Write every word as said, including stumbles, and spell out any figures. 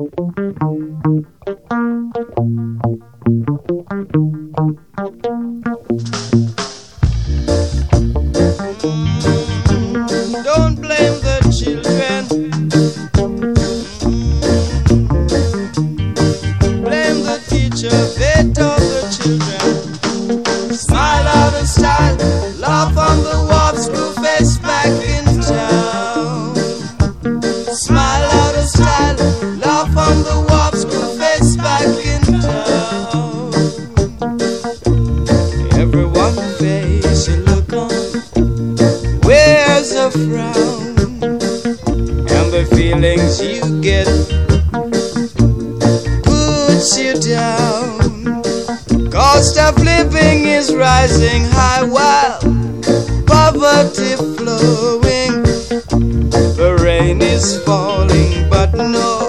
Don't blame the children. Blame the teacher. They taught the children. Smile out of style. Laugh on the warp screw face back in town. Smile out of style. Laugh on the warp screw face back in town. Everyone face a look on. Wears a frown, and the feelings you get puts you down. Cost of living is rising high while poverty flowing. The rain is falling, but no